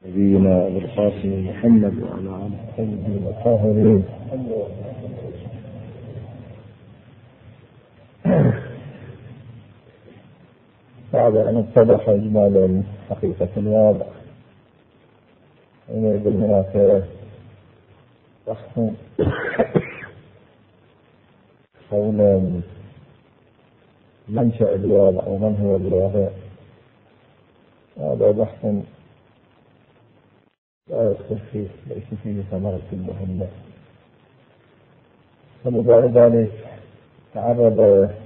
نبينا أبو القاسم محمد وعلى آله وصحبه الطاهرين. بعد أن اتضح إجمالا حقيقة الوضع ويجب هناك بحث حول منشأ الوضع ومن هو الوضع. هذا بحث لا يدخل فيه، ليس فيه ثمرة مهمة. فلذلك ذلك تعرض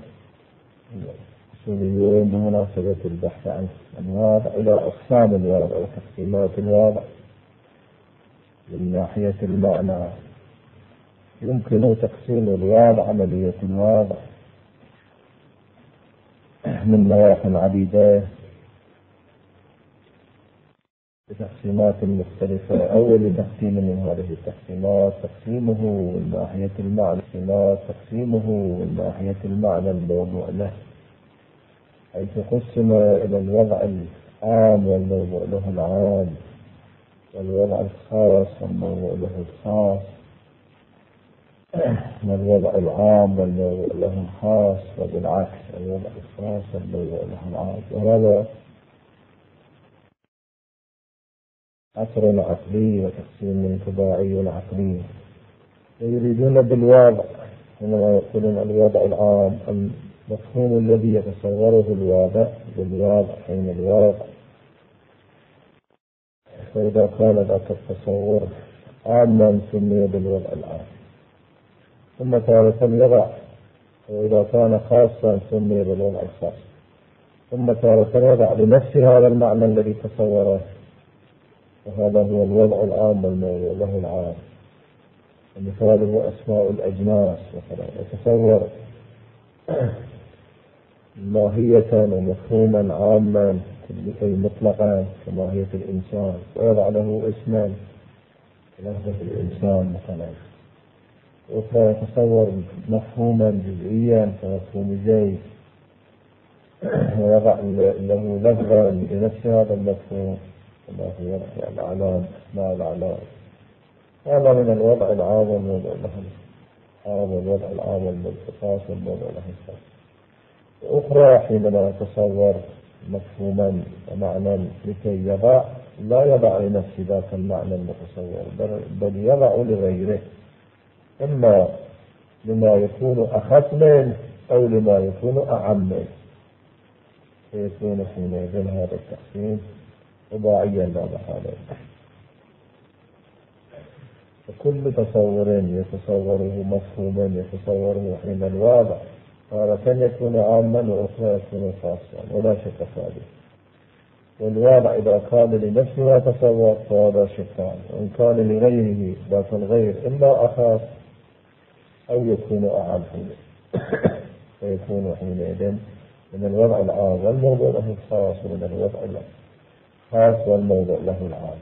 الأصوليون بمناسبة البحث عن الوضع إلى أقسام الوضع وتقسيمات الوضع من ناحية المعنى. يمكن تقسيم الوضع عملية الوضع من نواح عديدة بتقسيمات مختلفة. أول تقسيم من هذه التقسيمات تقسيمه من ناحية المعنى، تقسيمه من ناحية المعنى الموضوع له، حيث قسم إلى الوضع العام والموضوع له العام، والوضع الخاص والموضوع له الخاص، والوضع العام والموضوع له الخاص، وبالعكس الوضع الخاص والموضوع له العام. وهذا عصر عقلي وتقسيم طباعي عقلي. ويريدون بالوضع حينما يقولون الوضع العام المفهوم الذي يتصوره الوضع بالوضع حين الوضع. فإذا كان ذاك التصور عاما سمي بالوضع العام، ثم تارة يضع، وإذا كان خاصا سمي بالوضع الخاص، ثم تارة يضع لنفس هذا المعنى الذي تصوره، وهذا هو الوضع العام والموضوع له العام. ومثاله أسماء الأجناس مثلا، يتصور ماهية ومفهوما عاما أي مطلقا كماهية الإنسان، ويضع له اسما لفظة الإنسان مثلا. وأخرى يتصور مفهوما جزئيا كمفهوم زيد، ويضع له لفظا لنفس هذا المفهوم كما هو الأعلام، أسماء الأعلام. هذا من الوضع العام والموضوع له العام، والوضع العام والخاص والموضوع له الخاص. وأخرى حينما يتصور مفهوما ومعنى لكي يضع، لا يضع لنفس ذاك المعنى المتصور، بل يضع لغيره، إما لما يكون أخف منه أو لما يكون أعم منه، فيكون حينئذ هذا التقسيم طباعيا لا محالة. وكل تصور يتصوره مفهوما يتصوره حين الوضع، هذا كان يكون عاما وأخرى يكون خاصا ولا شك في ذلك. والوضع إذا كان لنفسه ما تصور فهذا شكان، وإن كان لغيره ذات الغير إما أخاف أو يكون أعم فيكون حينئذ من الوضع العام والموضوع له الخاص، ومن الوضع الخاص والموضوع له العام.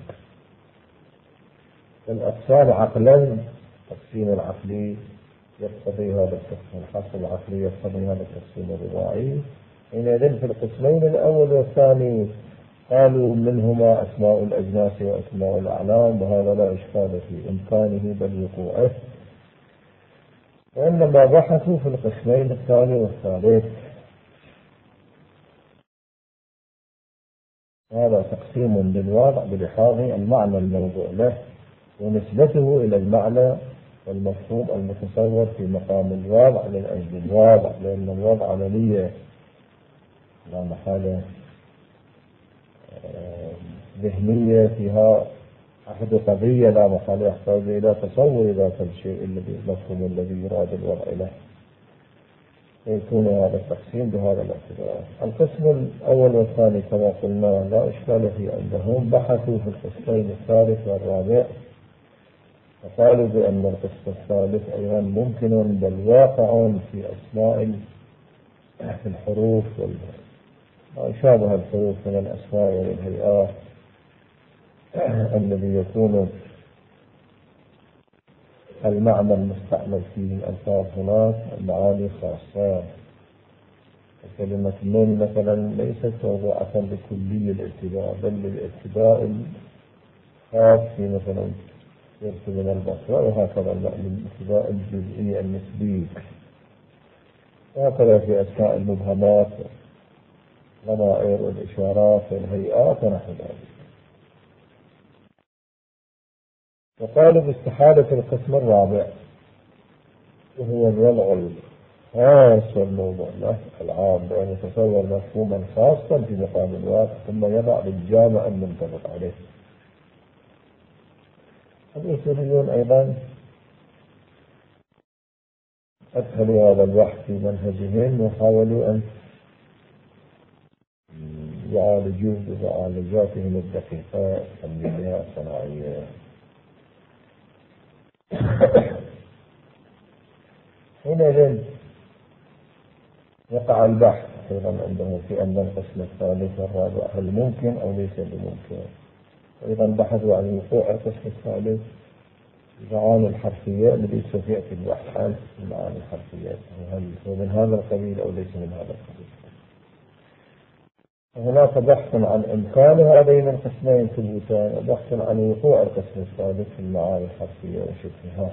الأقسام عقلا، التقسيم العقلي يقتضي هذا التقسيم، الحصر العقلي يقتضي هذا التقسيم الرباعي. حينئذ في القسمين الأول والثاني قالوا منهما أسماء الأجناس وأسماء الأعلام، وهذا لا إشكال في إمكانه بل وقوعه. وإنما بحثوا في القسمين الثاني والثالث. هذا تقسيم للوضع بلحاظ المعنى الموضوع له ونسبته إلى المعنى والمفهوم المتصور في مقام الوضع من أجل الوضع، لأن الوضع عملية لا محالة ذهنية فيها أحد قضية لا محالة يحتاج إلى تصور ذات الشيء الذي المفهوم الذي يراد الوضع له، فيكون هذا التقسيم بهذا الاعتبار. القسم الأول والثاني كما قلنا لا إشكال في عندهم. بحثوا في القسمين الثالث والرابع، فقالوا بأن القسم الثالث أيضا ممكن بل واقع في أسماء في الحروف ما شابه الحروف من الأسماء والهيئات الذي يكون المعنى المستعمل فيه الألفاظ هناك المعاني خاصة. كلمة من مثلا ليست موضوعة لكلي الابتداء، بل للابتداء خاص في مثلا يرسل من البصرة، وهكذا الابتداء الجزئي النسبي، وهكذا في أسماء المبهمات والضمائر والإشارات والهيئات ونحو ذلك. وقالوا باستحالة القسم الرابع، وهو الوضع الخاص والموضوع العام، بأن يتصور مفهوما خاصا في مقام الواقع ثم يضع بالجامع المنطبق عليه. الأصوليون أيضا أدخلوا هذا البحث في منهجهم وحاولوا أن يعالجوه بمعالجاتهم الدقيقة الفنية الصناعية. حينئذ وقع البحث أيضا عندهم في أن القسم الثالث والرابع هل ممكن أو ليس بممكن. أيضا بحثوا عن وقوع القسم الثالث المعاني الحرفية الذي سوف يأتي البحث عن المعاني الحرفية، هل هو من هذا القبيل أو ليس من هذا القبيل. هناك بحث عن إمكان هذين القسمين ثبوتان، وبحث عن وقوع القسم الثالث في المعاني الحرفية وشبهها.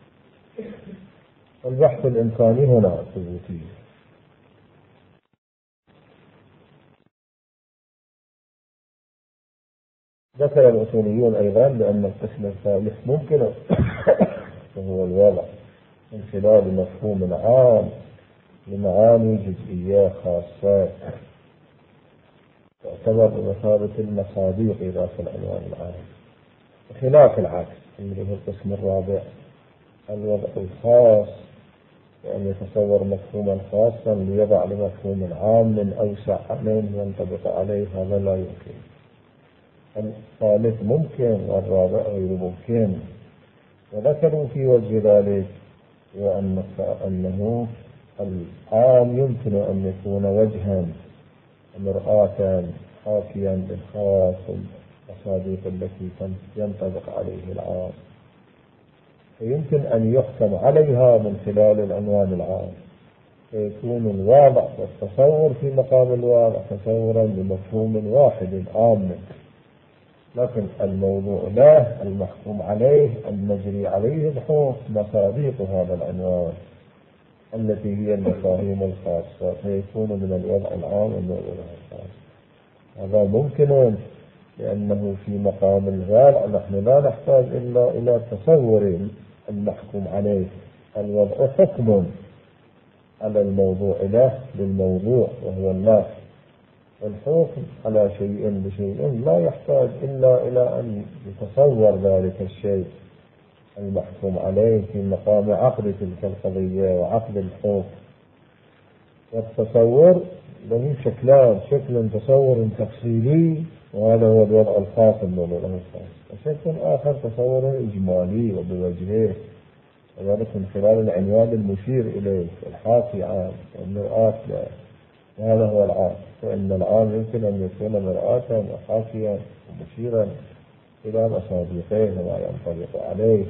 البحث الإمكاني هنا ثبوتي. ذكر الأصوليون أيضا بأن القسم الثالث ممكن وهو الوضع من خلال مفهوم عام لمعاني جزئية خاصة تعتبر بمثابة المصادق إذا في العنوان العام، بخلاف العكس اللي هو القسم الرابع الوضع الخاص، وأن يتصور مفهوما خاصا ليضع لمفهوم عام أوسع منه ينطبق عليه، هذا لا يمكن. الثالث ممكن والرابع غير ممكن. وذكروا في وجه ذلك أنه العام يمكن أن يكون وجها مرآة حاكيا بالخاص والمصادق التي ينطبق عليه العام، فيمكن أن يحكم عليها من خلال العنوان العام، فيكون الواضع والتصور في مقام الواضع تصورا لمفهوم واحد عام، لكن الموضوع له المحكوم عليه المجري عليه الحكم مصادق هذا العنوان التي هي المفاهيم الخاصة، فيكون من الوضع العام الموضوع الخاص. هذا ممكن لأنه في مقام الواقع نحن لا نحتاج إلا إلى تصور المحكوم عليه. الوضع حكم على الموضوع له للموضوع وهو الناس، والحكم على شيء بشيء لا يحتاج إلا إلى أن يتصور ذلك الشيء المحكوم عليه في مقام عقد تلك القضية وعقد الحكم. والتصور له شكلان، شكل تصور تفصيلي وهذا هو الوضع الخاص الموضوع الخاص، وشكل آخر تصور إجمالي وبوجهه، وذلك من خلال العنوان المشير إليه الحاكي عام والمرآة له، وهذا هو العام. فإن العام يمكن أن يكون مرآة وحاكيا ومشيرا إلى مصادقه وما ينطبق عليه.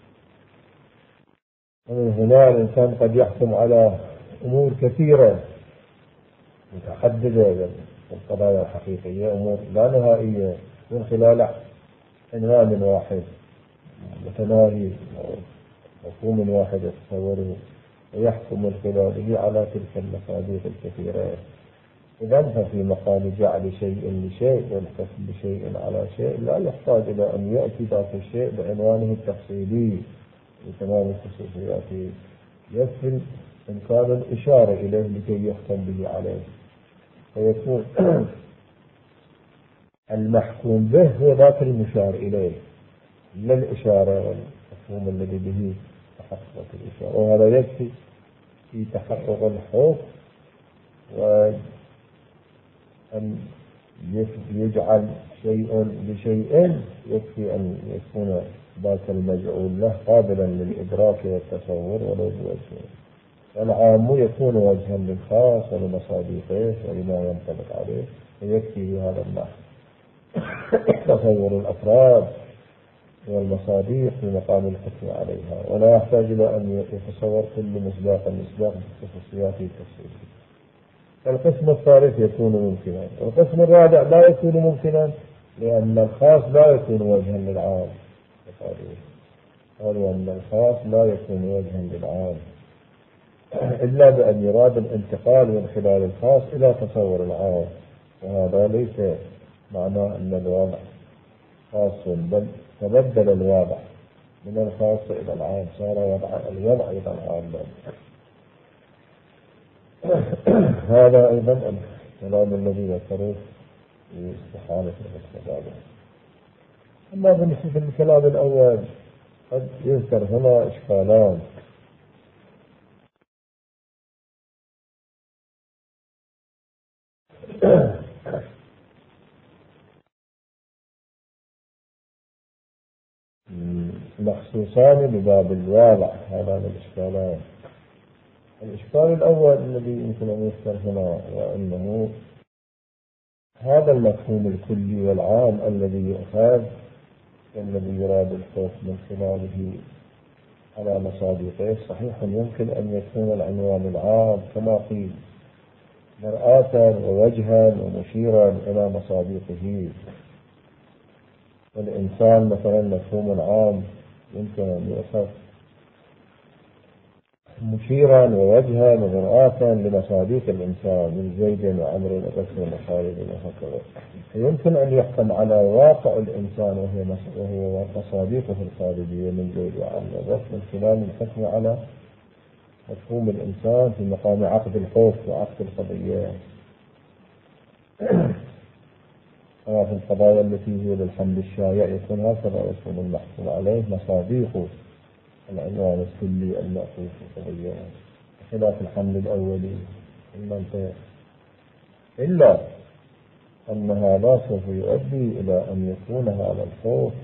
ومن هنا الإنسان قد يحكم على أمور كثيرة متحددة من القضايا الحقيقية، أمور لا نهائية، من خلال عنوان واحد متناهي مفهوم واحد يتصوره ويحكم من خلاله على تلك المصادق الكثيرة. إذا ففي مقام جعل شيء لشيء والحكم بشيء على شيء لا يحتاج إلى أن يأتي ذاك الشيء بعنوانه التفصيلي بتمام خصوصياته، يكفي إمكان الإشارة إليه لكي يحكم به عليه، فيكون المحكوم به هو ذاك المشار إليه لا الإشارة والمفهوم الذي به تحقق الإشارة. وهذا يكفي في تحقق الحكم، وأن يجعل شيء لشيء يكفي أن يكون ذاك المجعول له قابلا للإدراك والتصور ولو بوجهه. العام يكون وجها للخاص ولمصادقه ولما ينطبق عليه، فيكفي هذا النحو تصور الأفراد والمصادق في مقام الحكم عليها، ولا يحتاج إلى أن يتصور كل مصداق بخصوصياته التفصيلية. القسم الثالث يكون ممكنا، والقسم الرابع لا يكون ممكنا لأن الخاص لا يكون وجها للعام. قالوا أن الخاص لا يكون وجها للعام إلا بأن يراد الانتقال من خلال الخاص إلى تصور العام، وهذا ليس معناه أن الوضع خاص، بل تبدل الوضع من الخاص إلى العام، صار الوضع إلى العام. هذا أيضا الكلام الذي ذكروه في استحالة الاستدلال. أما بالنسبة للكلام الأول قد يذكر هنا إشكالان. مخصوصان بباب الواضع. هذا الإشكالان. الإشكال الأول الذي يمكن أن يذكر هنا وأنه هذا المفهوم الكلي والعام الذي يؤخذ والذي يراد الحكم من خلاله على مصادقه صحيح يمكن أن يكون العنوان العام كما قيل مرآة ووجها ومشيرا إلى مصادقه. والإنسان مثلا مفهوم عام يمكن أن يؤخذ مشيرا ووجها ومرآة لمصادق الإنسان من زيد وعمر وبكر وخالد وهكذا. يمكن أن يحكم على واقع الإنسان وهو مصادقه الخارجية من زيد وعمر وبكر من خلال الحكم على مفهوم الإنسان في مقام عقد الحكم وعقد القضية. في القضايا التي هي للحمل الشائع يكون هكذا، يكون المحكوم عليه مصادق العنوان الكلي المأخوذ في القضية خلاف الحمل الأولي المنطق، إلا أن هذا سوف يؤدي إلى أن يكون هذا الخوف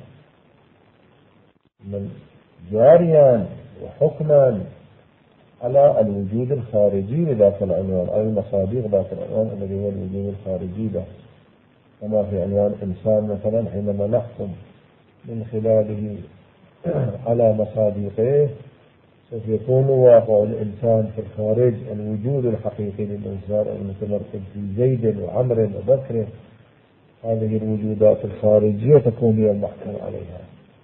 من جاريا وحكما على الوجود الخارجي لذاك العنوان أو مصادق ذاك العنوان الذي هو الوجود الخارجي له، كما في عنوان إنسان مثلا حينما نحكم من خلاله على مصادقه سوف يكون واقع الإنسان في الخارج الوجود الحقيقي للإنسان المتمركز في زيد وعمر وبكر. هذه الوجودات الخارجية تكون هي المحكوم عليها،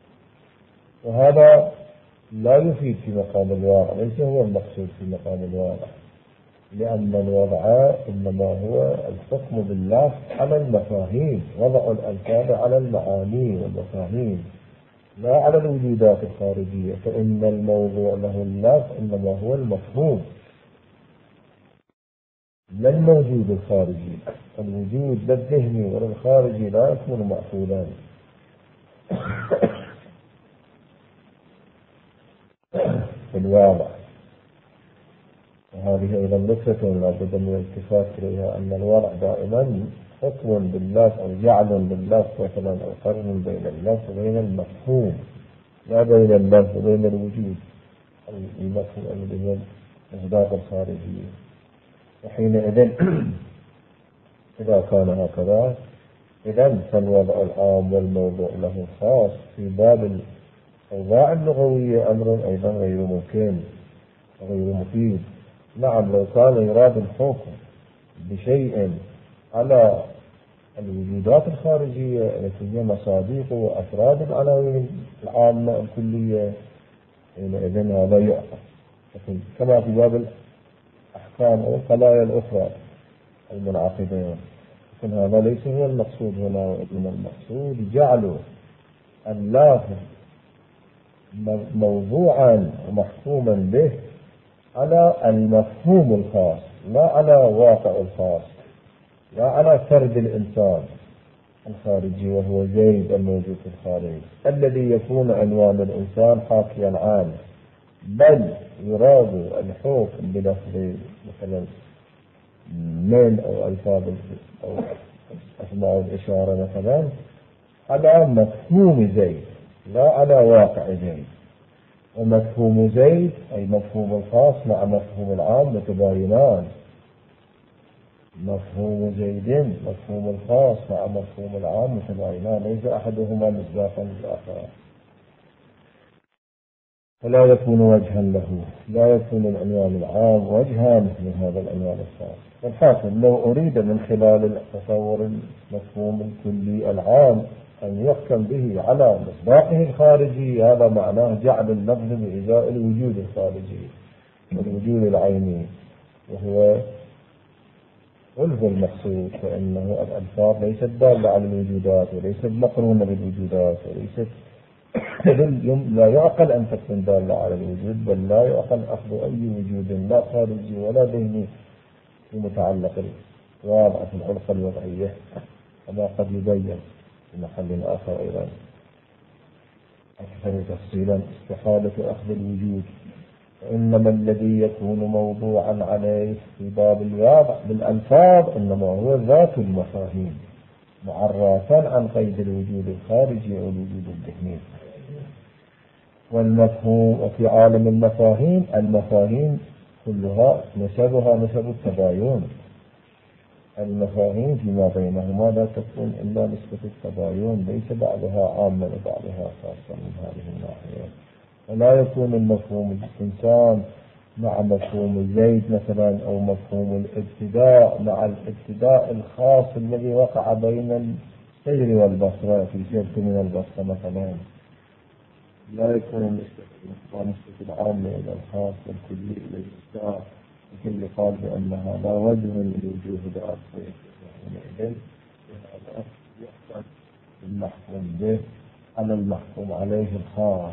وهذا لا يفيد في مقام الواقع، ليس هو المقصود في مقام الواقع، لأن الوضع إنما هو الحكم بالله على المفاهيم، وضع الألفاظ على المعاني والمفاهيم لا على الوجودات الخارجية، فإن الموضوع له اللفظ إنما هو المفهوم لا الموجود الخارجي. الوجود لا الذهني ولا الخارجي لا يكون مأخوذان. في الواقع، وهذه أيضا نكتة لابد من الالتفات إليها، أن الوضع دائما حكم باللفظ أو جعل باللفظ مثلا أو قرن بين اللفظ وبين المفهوم، لا بين اللفظ وبين الوجود المفهوم الذي هو المصداق الخارجي. وحينئذ إذا كان هكذا إذا فالوضع العام والموضوع له خاص في باب الأوضاع اللغوية أمر أيضا غير ممكن وغير مفيد. نعم لو كان يراد الحكم بشيء على الوجودات الخارجية التي هي مصادق وأفراد العناوين العامة الكلية حينئذ هذا يؤخذ، لكن كما في باب الأحكام أو القضايا الأخرى المنعقدة، لكن هذا ليس هو المقصود هنا، وإنما المقصود جعله اللافظ موضوعا ومحكوما به على المفهوم الخاص لا على واقع الخاص، لا على فرد الإنسان الخارجي وهو زيد الموجود في الخارج الذي يكون عنوان الإنسان حاكيا عنه، بل يراد الحكم بلفظ مثلا من أو ألفاظ أو أسماء الإشارة مثلا على مفهوم زيد لا على واقع زيد. ومفهوم زيد أي مفهوم الخاص مع مفهوم العام متباينان. مفهوم زيد مفهوم الخاص مع مفهوم العام متباينان، ليس أحدهما مصداقا للآخر. فلا يكون وجها له، لا يكون العنوان العام وجها من هذا العنوان الخاص. والحاصل لو أريد من خلال التصور المفهوم الكلي العام أن يحكم به على مصداقه الخارجي، هذا معناه جعل اللفظ بإزاء الوجود الخارجي والوجود العيني، وهو ألف المقصود، فإنه الألفاظ ليست دالة على الوجودات وليست مقرونة بالوجودات وليست لا يعقل أن تكون دالة على الوجود، بل لا يعقل أخذ أي وجود لا خارجي ولا ذهني في متعلق الواضع في العلاقة الوضعية، كما قد يبين في محل آخر أيضا أكثر تفصيلا استحالة أخذ الوجود، إنما الذي يكون موضوعا عليه في باب الواضع بالألفاظ إنما هو ذات المفاهيم معرفا عن قيد الوجود الخارجي أو الوجود الذهني. والمفهوم، وفي عالم المفاهيم المفاهيم كلها نسبها نسب التباين، المفاهيم فيما بينهما لا تكون إلا نسبة التباين، ليس بعضها عاما وبعضها خاصا من هذه الناحية. ولا يكون المفهوم الإنسان مع مفهوم زيد مثلا، أو مفهوم الابتداء مع الابتداء الخاص الذي وقع بين السير والبصرة في شرك من البصرة مثلا. لا يكون النسبة العامة إلى الخاص والكلي إلى الإبداع، الكل قال بأنها لا وجه للوجوه ذات، حينئذ هذا يحتاج المحكوم به على المحكوم عليه الخاص.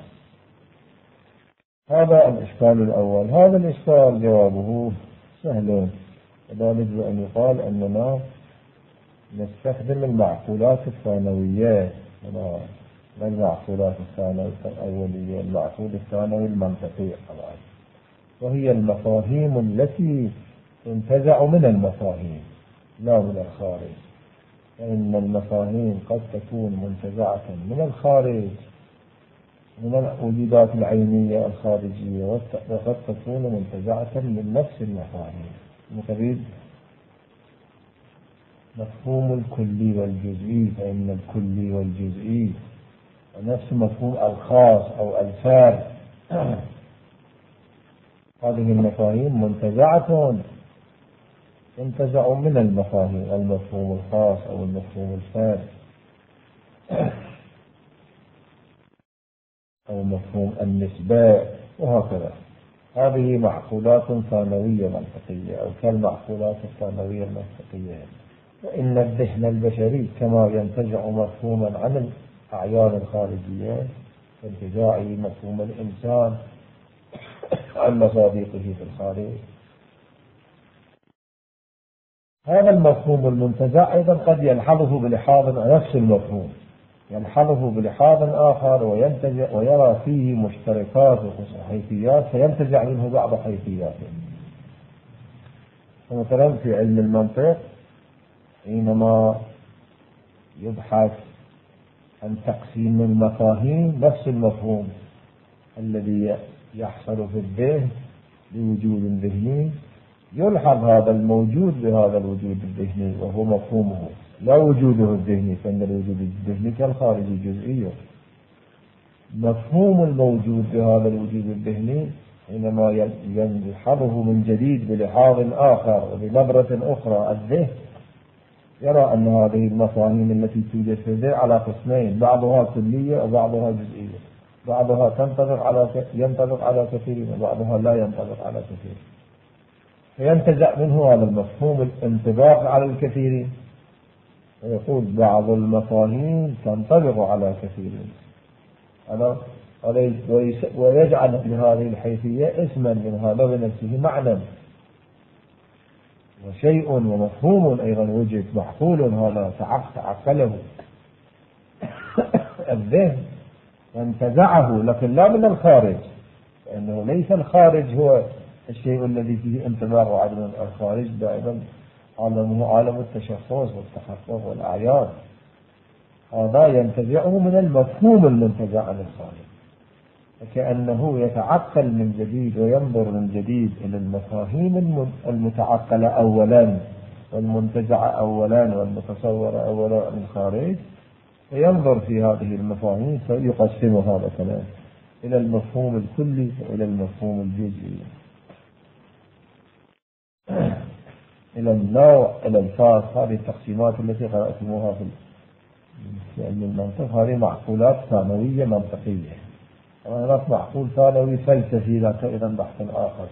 هذا الإشكال الأول. هذا الإشكال جوابه سهل، وذلك بأن يقال أننا نستخدم المعقولات الثانوية، لا المعقولات الأولية، المعقول الثانوي المنطقي طبعا، وهي المفاهيم التي تنتزع من المفاهيم لا من الخارج، فإن المفاهيم قد تكون منتزعة من الخارج من الوجودات العينية الخارجية، وقد تكون منتزعة من نفس المفاهيم. نريد مفهوم الكلي والجزئي، فإن الكلي والجزئي ونفس مفهوم الخاص أو الفارد هذه المفاهيم منتزعة تنتزع من المفاهيم، المفهوم الخاص أو المفهوم الفارد أو مفهوم النسبة، وهكذا. هذه معقولات ثانوية منطقية أو كالمعقولات الثانوية المنطقية. وإن الذهن البشري كما ينتزع مفهوما عن الأعيان الخارجية كانتزاع مفهوم الإنسان عن مصادقه في الخارج، هذا المفهوم المنتزع أيضا قد يلحظه بلحاظ نفس المفهوم، يلحظه بلحاظ آخر وينتزع ويرى فيه مشتركات وحيثيات فينتزع منه بعض حيثياته. مثلا في علم المنطق حينما يبحث عن تقسيم المفاهيم، نفس المفهوم الذي يحصل في الذهن بوجود ذهني يلحظ هذا الموجود بهذا الوجود الذهني وهو مفهومه لا وجوده الذهني، فإن الوجود الذهني كالخارجي جزئي. مفهوم الموجود بهذا الوجود الذهني حينما يلحظه من جديد بلحاظ آخر وبنظرة أخرى الذهن يرى أن هذه المفاهيم التي توجد في الذهن على قسمين، بعضها كلية وبعضها جزئية، بعضها ينطبق على كثير وبعضها لا ينطبق على كثير، فينتزع منه هذا المفهوم الانطباق على الكثير، ويقول بعض المفاهيم تنطبق على كثير، ويجعل لهذه الحيثية اسما من هذا بنفسه معنى وشيء ومفهوم أيضا وجد معقول هذا تعقله الذهن وانتزعه، لكن لا من الخارج، لأنه ليس الخارج هو الشيء الذي فيه انطباق وعدم الخارج دائما عالمه عالم التشخص والتحقق والأعيان، هذا ينتزعه من المفهوم المنتزع عن الخارج، فكأنه يتعقل من جديد وينظر من جديد إلى المفاهيم المتعقلة أولا والمنتزعة أولا والمتصورة أولا من الخارج، فينظر في هذه المفاهيم فيقسمها مثلا إلى المفهوم الكلي وإلى المفهوم الجزئي، إلى النوع إلى الفاظ. هذه التقسيمات التي قرأتموها في علم المنطق هذه معقولات ثانوية منطقية. هناك معقول ثانوي فلسفي ذاك أيضا بحث آخر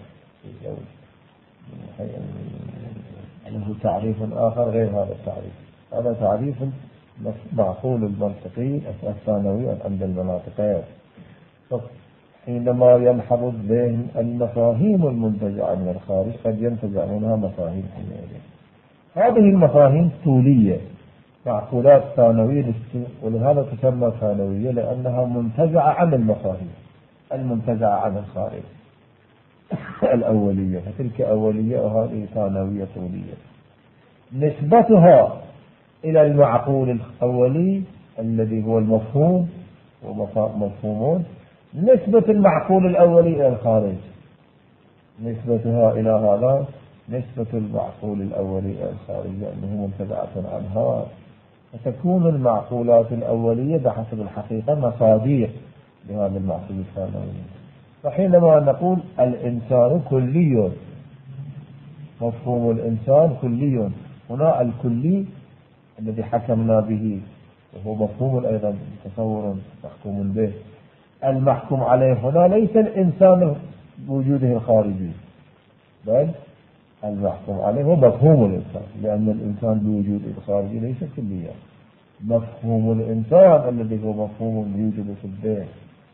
له تعريف آخر غير هذا التعريف. هذا تعريف معقول المنطقي الثانوي عند المناطقين. حينما ينحض الذهن المفاهيم المنتجعة من الخارج قد ينتجع منها مفاهيم حينئذ. هذه المفاهيم طولية معقولات ثانوية، ولهذا تسمى ثانوية لأنها منتجعة عن المفاهيم المنتجعة عن الخارج الأولية، فتلك أولية وهذه ثانوية طولية. نسبتها إلى المعقول الأولي الذي هو المفهوم ومفهومون، نسبة المعقول الأولي إلى الخارج نسبتها إلى هذا نسبة المعقول الأولي إلى الخارج لأنه منتزعة عنها، فتكون المعقولات الأولية بحسب الحقيقة مصادر لهذا المعقول الثانوي. فحينما نقول الإنسان كلي، مفهوم الإنسان كلي، هنا الكلي الذي حكمنا به وهو مفهوم أيضا تصور محكوم به. المحكوم عليه هنا ليس الإنسان بوجوده الخارجي، بل المحكوم عليه هو مفهوم الإنسان، لأن الإنسان بوجود الخارجي ليس كليا. مفهوم الإنسان الذي هو مفهوم يوجد في الذهن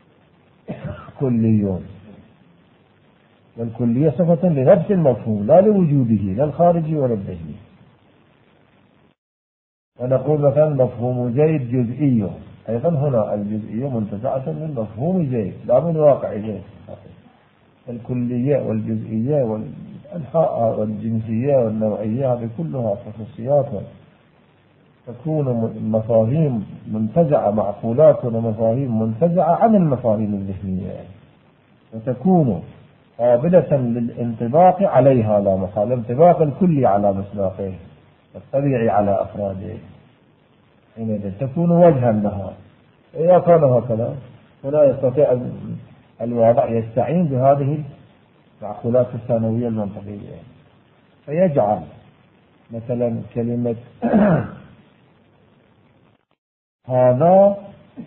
كلي، والكلية صفة لنفس المفهوم لا لوجوده لا الخارجي ولا الذهني. ونقول مثلا مفهوم زيد جزئي، أيضا هنا الجزئية منتزعة من مفهوم زيد لا من واقع زيد. الكلية والجزئية والأنحاء والجنسية والنوعية هذه كلها خصوصيات، تكون مفاهيم منتزعة معقولات ومفاهيم منتزعة عن المفاهيم الذهنية، وتكون قابلة للانطباق عليها لا محالة، الانطباق الكلي على مصداقه الطبيعي على أفراده، حينئذ تكون وجها لها. إذا كان هكذا هنا يستطيع الواضع يستعين بهذه المعقولات الثانوية المنطقية، فيجعل مثلا كلمة هذا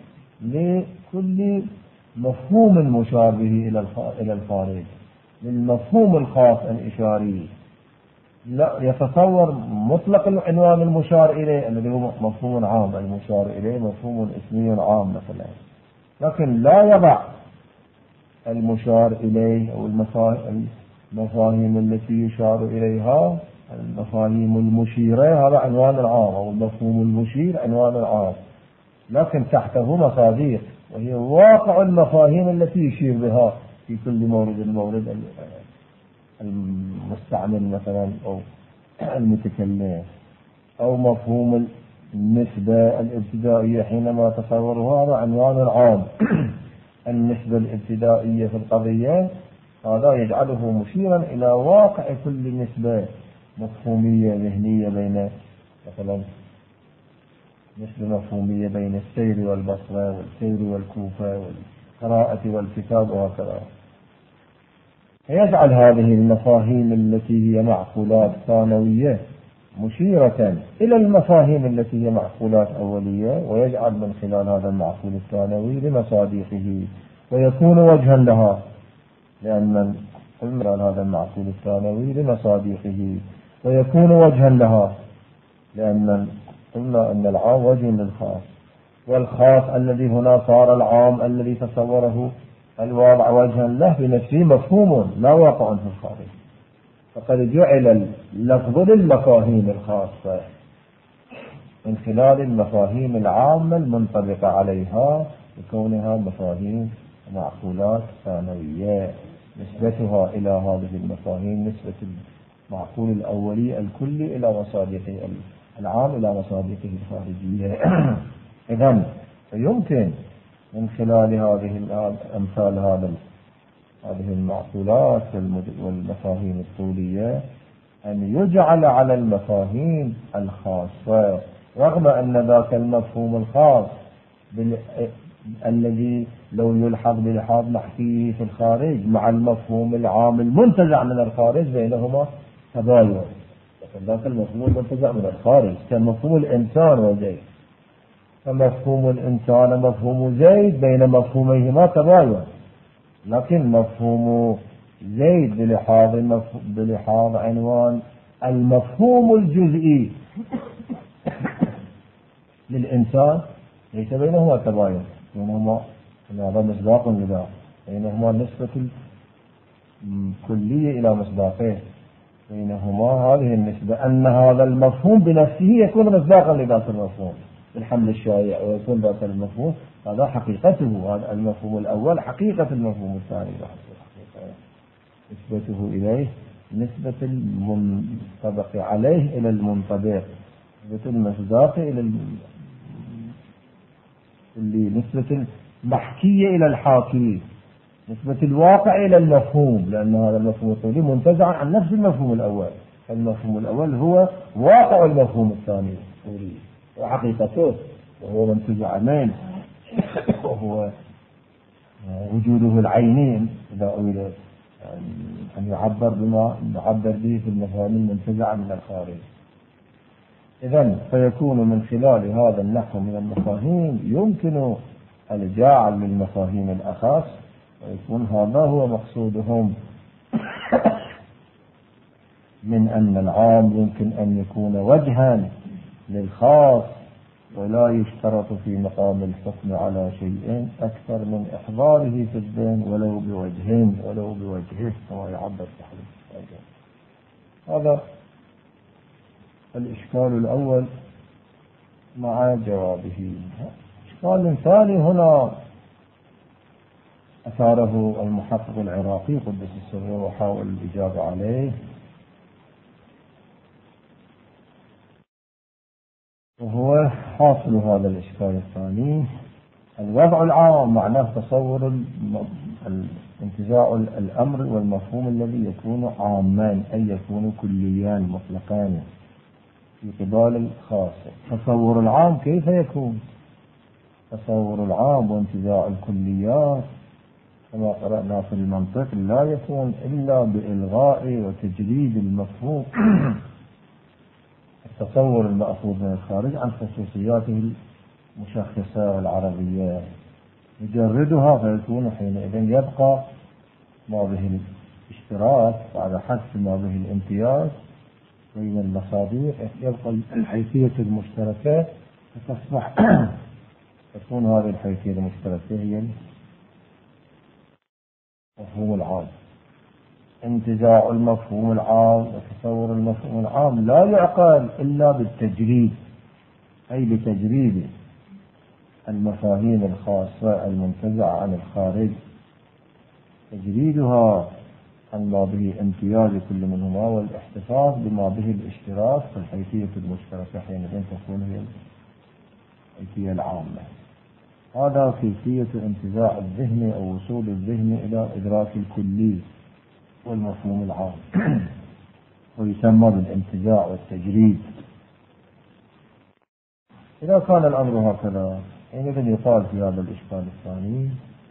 لكل مفهوم مشار به إلى الخارج، للمفهوم الخاص الإشاري لا يتصور مطلق العنوان المشار إليه الذي هو مفهوم عام، المشار إليه مفهوم اسمي عام مثلا، لكن لا يضع المشار إليه أو المفاهيم التي يشار إليها المفاهيم المشيرة هذا عنوان العام، أو المفهوم المشير عنوان العام، لكن تحته مصادر وهي واقع المفاهيم التي يشير بها في كل مورد المستعمل مثلا أو المتكلم، أو مفهوم النسبة الابتدائية حينما تصوره هذا عنوان العام النسبة الابتدائية في القضية هذا يجعله مشيرا إلى واقع كل نسبة مفهومية ذهنية بين مثلا نسبة مفهومية بين السير والبصرة والسير والكوفة والقراءة والكتاب وهكذا. فيجعل هذه المفاهيم التي هي معقولات ثانوية مشيرة إلى المفاهيم التي هي معقولات أولية، ويجعل من خلال هذا المعقول الثانوي لمصادقه ويكون وجها لها، لأن من خلال هذا المعقول الثانوي لمصادقه ويكون وجها لها، لأن قلنا أن العام وجه للخاص، والخاص الذي هنا صار العام الذي تصوره الواضع وجها له بنفسه مفهوم لا واقع في الخارج، فقد جعل اللفظ للمفاهيم الخاصة من خلال المفاهيم العامة المنطبقة عليها بكونها مفاهيم معقولات ثانوية، نسبتها إلى هذه المفاهيم نسبة المعقول الأولي الكلي إلى مصادقه العام إلى مصادقه الخارجية. إذن فيمكن من خلال هذه أمثال هذه المعقولات والمفاهيم الطولية أن يجعل على المفاهيم الخاصة، رغم أن ذاك المفهوم الخاص الذي لو يلحظ بلحاظ نحكيه في الخارج مع المفهوم العام المنتزع من الخارج بينهما تباين. لكن ذاك المفهوم المنتزع من الخارج كمفهوم الإنسان وزيد، فمفهوم الإنسان مفهوم زيد بين مفهوميهما تباين، لكن مفهوم زيد بلحاظ عنوان المفهوم الجزئي للإنسان ليس بينهما تباين، بينهما هذا مصداق لذا، بينهما نسبة كلية إلى مصداقين، بينهما هذه النسبة أن هذا المفهوم بنفسه يكون مصداقا لذات المفهوم بالحمل الشائع، ويكون ذات المفهوم هذا حقيقته، هذا المفهوم الأول حقيقة المفهوم الثاني نسبته إليه نسبة المنطبق عليه إلى المنطبق، نسبة المصداق إلى نسبة المحكية إلى الحاكي، نسبة الواقع إلى المفهوم، لأن هذا المفهوم الطولي منتزع عن نفس المفهوم الأول، المفهوم الأول هو واقع المفهوم الثاني الطولي وحقيقته، وهو منتزع منه، وهو وجوده العيني إذا أريد أن يعبر بما يعبر به في المفاهيم المنتزعة من الخارج. إذن فيكون من خلال هذا النحو من المفاهيم يمكن الجعل للمفاهيم الأخص، ويكون هذا هو مقصودهم من أن العام يمكن أن يكون وجها للخاص، ولا يشترط في مقام الحكم على شيء أكثر من إحضاره في الذهن ولو بوجهه كما يعبر تحريف. هذا الإشكال الأول مع جوابه. إشكال ثاني هنا أثاره المحقق العراقي قدس السر وحاول الإجابة عليه، وهو حاصل هذا الإشكال الثاني. الوضع العام معناه تصور انتزاع الأمر والمفهوم الذي يكون عامان، أي يكون كليان مطلقان في قبال الخاص. تصور العام كيف يكون؟ تصور العام وانتزاع الكليات كما قرأنا في المنطق لا يكون إلا بإلغاء وتجريد المفهوم التصور المأخوذ من الخارج عن خصوصياته المشخصة العربية، يجردها فيكون حينئذ يبقى ما به الاشتراك بعد حذف ما به الامتياز بين المصادر، يبقى الحيثية المشتركة فتصبح تكون هذه الحيثية المشتركة هي المفهوم العام. انتزاع المفهوم العام وتصور المفهوم العام لا يعقل إلا بالتجريد، أي بتجريد المفاهيم الخاصة المنتزعة عن الخارج، تجريدها عن ما به امتياز كل منهما والاحتفاظ بما به الاشتراك في الحيثية المشتركة، حينئذ تكون هي الحيثية العامة. هذا كيفية انتزاع الذهن أو وصول الذهن إلى إدراك الكلي والمفهوم العام ويسمى بالانتزاع والتجريد. إذا كان الأمر هكذا حينئذ يقال في هذا الإشكال الثاني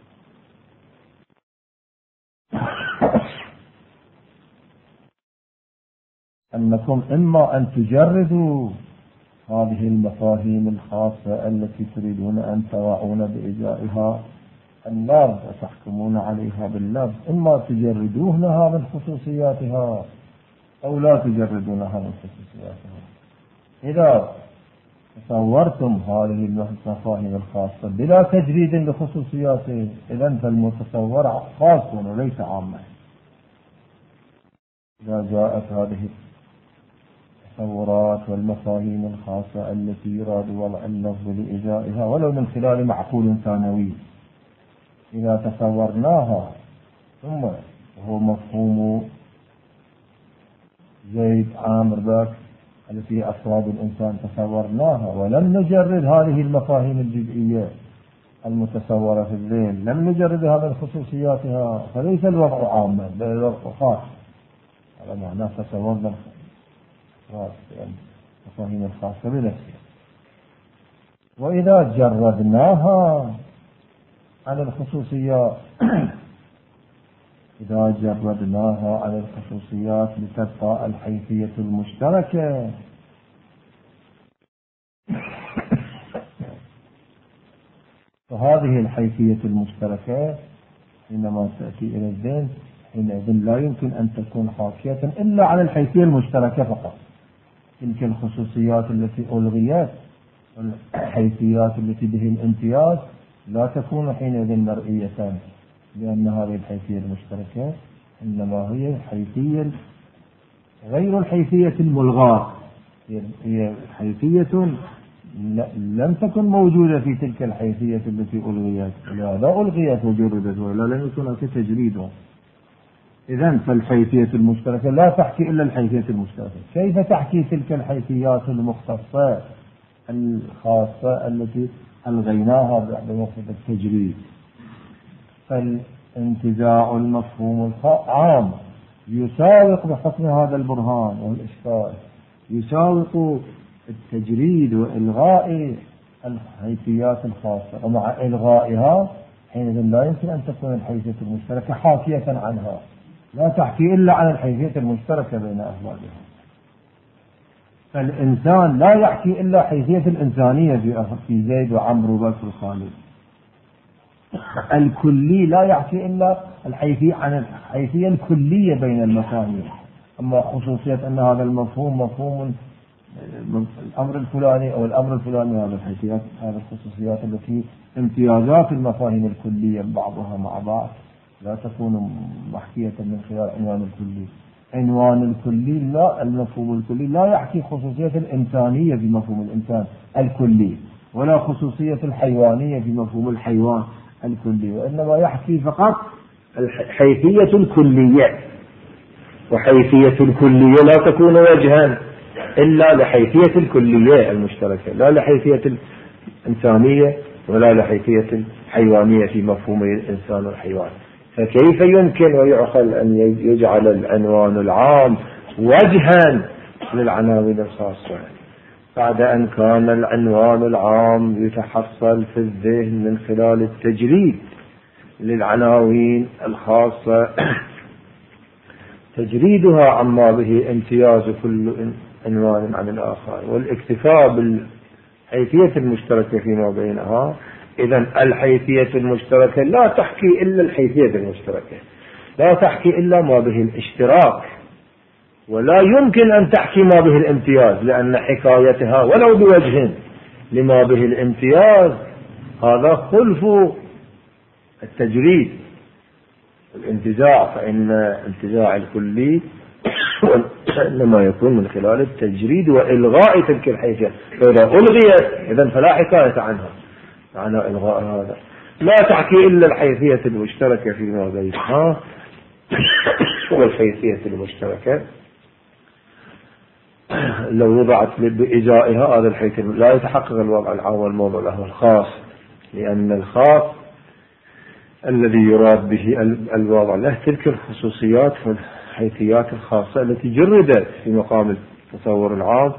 أنكم إما أن تجردوا هذه المفاهيم الخاصة التي تريدون أن توعون بإجائها اللفظ وتحكمون عليها باللفظ، إما تجردونها من خصوصياتها أو لا تجردونها من خصوصياتها. إذا تصورتم هذه المفاهيم الخاصة بلا تجريد لخصوصياته إذن فالمتصور خاص وليس عاما. إذا جاءت هذه التصورات والمفاهيم الخاصة التي يراد وضع اللفظ لإجائها ولو من خلال معقول ثانوي، إذا تصورناها ثم هو مفهوم زيد عامر ذاك التي أفراد الإنسان تصورناها ولم نجرد هذه المفاهيم الجزئية المتصورة في الذهن، لم نجردها من خصوصياتها، فليس الوضع عاما بل الوضع خاص. هذا معناه تصورنا المفاهيم الخاصة بنفسها. وإذا جردناها عن الخصوصيات إذا جردناها على الخصوصيات لتبقى الحيثية المشتركة. فهذه الحيثية المشتركة حينما تأتي إلى الذهن حينئذ لا يمكن أن تكون حاكية إلا على الحيثية المشتركة فقط. تلك الخصوصيات التي ألغيت والحيثيات التي به الامتياز لا تكون حينئذ مرئية، لأن هذه الحيثية المشتركة إنما هي حيثية غير الحيثية الملغاة، هي حيثية لم تكن موجودة في تلك الحيثية التي ألغيت، لا ألغيت وجردت ولا لم يكن هناك تجريد. إذن فالحيثية المشتركة لا تحكي إلا الحيثية المشتركة. كيف تحكي تلك الحيثيات المختصة الخاصة التي ألغيناها بمقصد التجريد؟ فالانتزاع المفهوم العام يساوق بحكم هذا البرهان والإشكال، يساوق التجريد وإلغاء الحيثيات الخاصة، ومع إلغائها حينئذ لا يمكن أن تكون الحيثية المشتركة حاكية عنها، لا تحكي إلا عن الحيثية المشتركة بين أفرادها. فالإنسان لا يحكي إلا حيثية الإنسانية في زيد وعمرو وبكر وخالد. الكلي لا يحكي إلا عن الحيثية الكلية بين المفاهيم. أما خصوصية أن هذا المفهوم مفهوم الأمر الفلاني أو الأمر الفلاني، هذه الحيثيات، هذه الخصوصيات التي امتيازات المفاهيم الكلية بعضها مع بعض لا تكون محكية من خلال عنوان الكلي. عنوان الكلي لا، المفهوم الكلي لا يحكي خصوصية الإنسانية في مفهوم الإنسان الكلي، ولا خصوصية الحيوانية في مفهوم الحيوان الكلي، وإنما يحكي فقط الحيثية الكلية. وحيثية الكلية لا تكون وجها إلا لحيثية الكلية المشتركة، لا لحيثية الإنسانية ولا لحيثية الحيوانية في مفهوم الإنسان والحيوان. فكيف يمكن ويعقل أن يجعل العنوان العام وجها للعناوين الخاصة بعد أن كان العنوان العام يتحصل في الذهن من خلال التجريد للعناوين الخاصة، تجريدها عما به امتياز كل عنوان عن الآخر والاكتفاء بالحيثية المشتركة فيما بينها. إذن الحيثية المشتركة لا تحكي إلا الحيثية المشتركة، لا تحكي إلا ما به الاشتراك، ولا يمكن أن تحكي ما به الامتياز، لأن حكايتها ولو بوجه لما به الامتياز هذا خلف التجريد الانتزاع، فإن انتزاع الكلي إنما يكون من خلال التجريد وإلغاء تلك الحيثية، فإذا ألغيت إذن فلا حكاية عنها، معنى إلغاء هذا. لا تحكي إلا الحيثية المشتركة فيما بينها. والحيثية المشتركة لو وضعت بإزائها هذا الحيثية لا يتحقق الوضع العام والموضوع له الخاص، لأن الخاص الذي يراد به الوضع له تلك الخصوصيات والحيثيات الخاصة التي جردت في مقام التصور العام،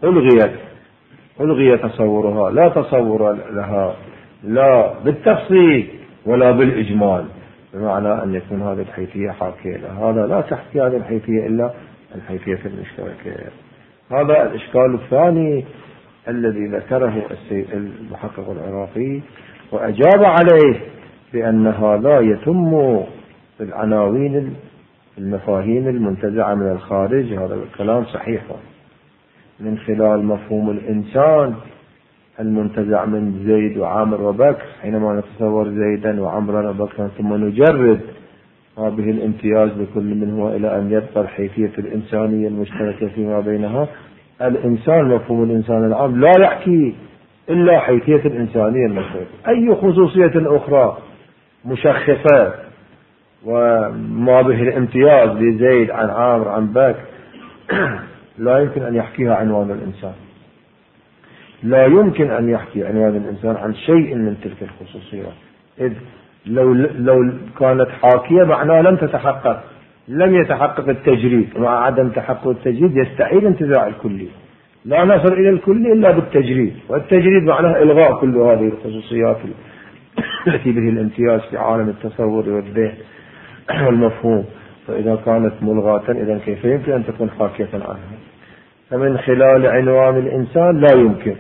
ألغي تصورها، لا تصور لها لا بالتفصيل ولا بالإجمال، بمعنى أن يكون هذه الحيثية حاكية لها. هذا لا تحكي هذه الحيثية إلا الحيثية المشتركة. هذا الإشكال الثاني الذي ذكره المحقق العراقي وأجاب عليه بأنها لا يتم العناوين المفاهيم المنتزعة من الخارج. هذا الكلام صحيح من خلال مفهوم الإنسان المنتزع من زيد وعامر وبكر، حينما نتصور زيدا وعمرا وبكرا ثم نجرد ما به الامتياز لكل منهما إلى أن يبقى الحيثية الإنسانية المشتركة فيما بينها. الإنسان مفهوم الإنسان العام لا يحكي إلا حيثية الإنسانية المشتركة. أي خصوصية أخرى مشخصة وما به الامتياز لزيد عن عامر عن بكر لا يمكن أن يحكيها عنوان الإنسان، لا يمكن أن يحكي عنوان الإنسان عن شيء من تلك الخصوصيات، إذ لو كانت حاكية معناه لم يتحقق التجريد، ومع عدم تحقق التجريد يستحيل انتزاع الكلي. لا نصل إلى الكلي إلا بالتجريد، والتجريد معناه إلغاء كل هذه الخصوصيات التي به الامتياز في عالم التصور والذهن والمفهوم، فإذا كانت ملغاة إذن كيف يمكن أن تكون حاكية عنها؟ فمن خلال عنوان الإنسان لا يمكن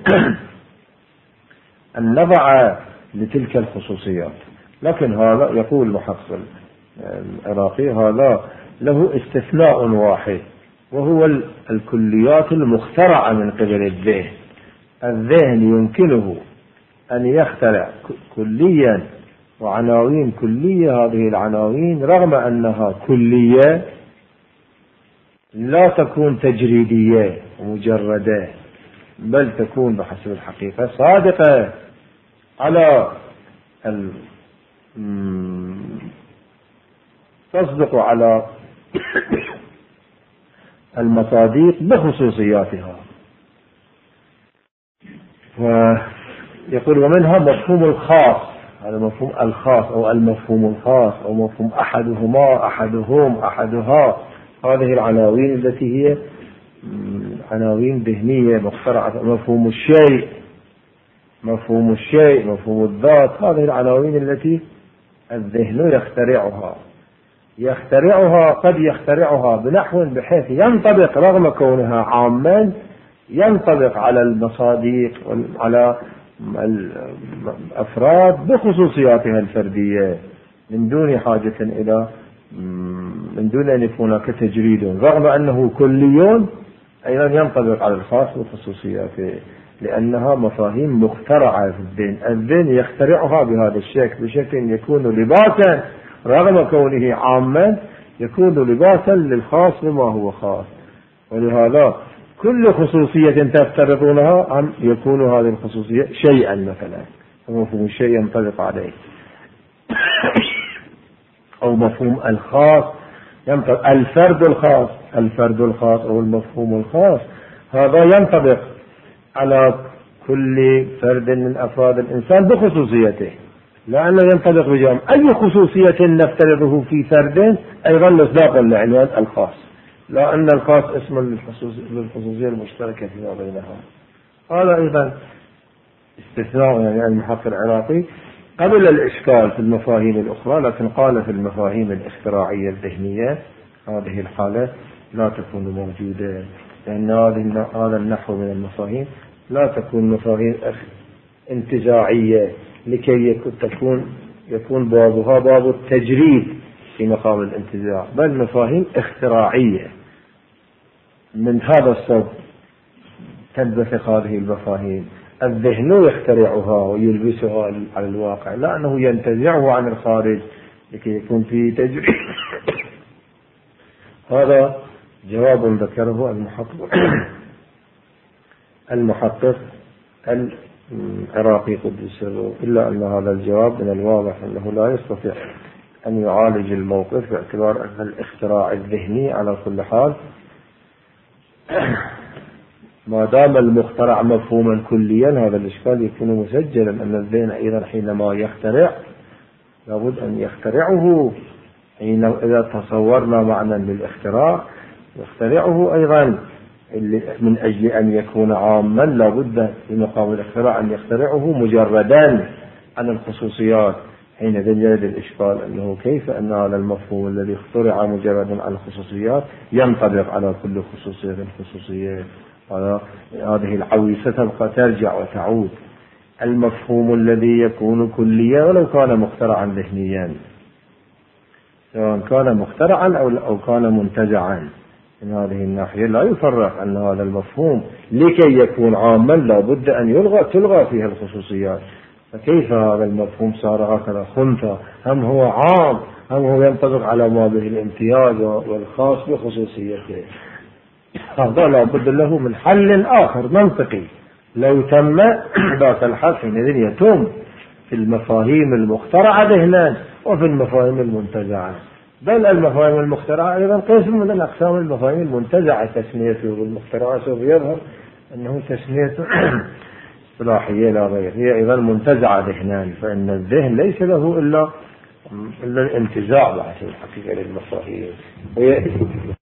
أن نضع لتلك الخصوصيات. لكن هذا يقول محقق العراقي هذا له استثناء واحد، وهو الكليات المخترعة من قبل الذهن. الذهن يمكنه أن يخترع كليا وعناوين كلية، هذه العناوين رغم أنها كلية لا تكون تجريدية ومجردة، بل تكون بحسب الحقيقة صادقة على تصدق على المصادق بخصوصياتها. ويقول ومنها مفهوم الخاص، هذا مفهوم الخاص أو المفهوم الخاص أو مفهوم أحدهما أحدهم أحدها. هذه العناوين التي هي عناوين ذهنية مخترعة. مفهوم الشيء، مفهوم الشيء، مفهوم الذات، هذه العناوين التي الذهن يخترعها قد يخترعها بنحو بحيث ينطبق رغم كونها عاما ينطبق على المصادق وعلى الأفراد بخصوصياتها الفردية من دون حاجة إلى من دون أن يكون هناك تجريد، رغم أنه كلي أيضا ينطبق على الخاص بخصوصياته، لأنها مفاهيم مخترعة في الذهن. الذهن يخترعها بهذا الشكل بشكل يكون لباسا رغم كونه عاما، يكون لباسا للخاص بما هو خاص. ولهذا كل خصوصية تفترضونها أن يكون هذه الخصوصية شيئا مثلا، ومفهوم الشيء ينطبق عليه، أو مفهوم الخاص ينطبق الفرد الخاص أو المفهوم الخاص، هذا ينطبق على كل فرد من أفراد الإنسان بخصوصيته، لأنه ينطبق بجمع أي خصوصية نفترضه في فرد أيضا مصداقا لعنوان الخاص، لأن الخاص اسم للخصوصية المشتركة فيما بينها. هذا أيضا استثناء يعني المحقق العراقي قبل الإشكال في المفاهيم الأخرى، لكن قال في المفاهيم الاختراعية الذهنية هذه الحالة لا تكون موجودة، لأن هذا النحو من المفاهيم لا تكون مفاهيم انتزاعية لكي يكون بابها باب التجريد في مقام الانتزاع، بل مفاهيم اختراعية. من هذا الصوب تنبثق هذه المفاهيم، الذهن يخترعها ويلبسها على الواقع، لأنه ينتزعه عن الخارج لكي يكون فيه تجريد. هذا جواب ذكره المحقق العراقي قدس سره، إلا أن هذا الجواب من الواضح أنه لا يستطيع أن يعالج الموقف باعتبار أن الاختراع الذهني على كل حال ما دام المخترع مفهوما كليا هذا الإشكال يكون مسجلا، أن الذهن أيضا حينما يخترع لابد أن يخترعه إذا تصورنا معنى للاختراع يخترعه أيضا من أجل أن يكون عاما، لابد في مقام الاختراع أن يخترعه مجردا عن الخصوصيات. حينئذ يرد الإشكال أنه كيف أن هذا المفهوم الذي اخترع مجردا عن الخصوصيات ينطبق على كل خصوصية. هذه العويصة تبقى ترجع وتعود. المفهوم الذي يكون كليا ولو كان مخترعا ذهنيا، سواء كان مخترعا أو كان منتزعا، من هذه الناحية لا يفرق أن هذا المفهوم لكي يكون عاما لا بد أن تلغى فيها الخصوصيات. فكيف هذا المفهوم صار هكذا خنثى، هم هو عام هم هو ينطبق على ما به الامتياز والخاص بخصوصيته؟ هذا لا بد له من حل آخر منطقي. لو تم ذاك الحل حينئذ يتم في المفاهيم المخترعة ذهنا وفي المفاهيم المنتزعة، بل المفاهيم المخترعة أيضا قسم من الأقسام المفاهيم المنتزعة تسميته بالمخترعة سوف يظهر أنه تسمية اصطلاحية لا غير، هي أيضا منتزعة ذهنا، فإن الذهن ليس له إلا الانتزاع بحسب الحقيقة للمفاهيم.